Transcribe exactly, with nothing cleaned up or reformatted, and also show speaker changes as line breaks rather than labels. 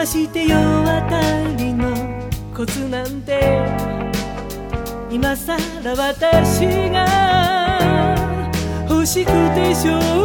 まして世渡りのコツなんて今さら私が欲しくてしょう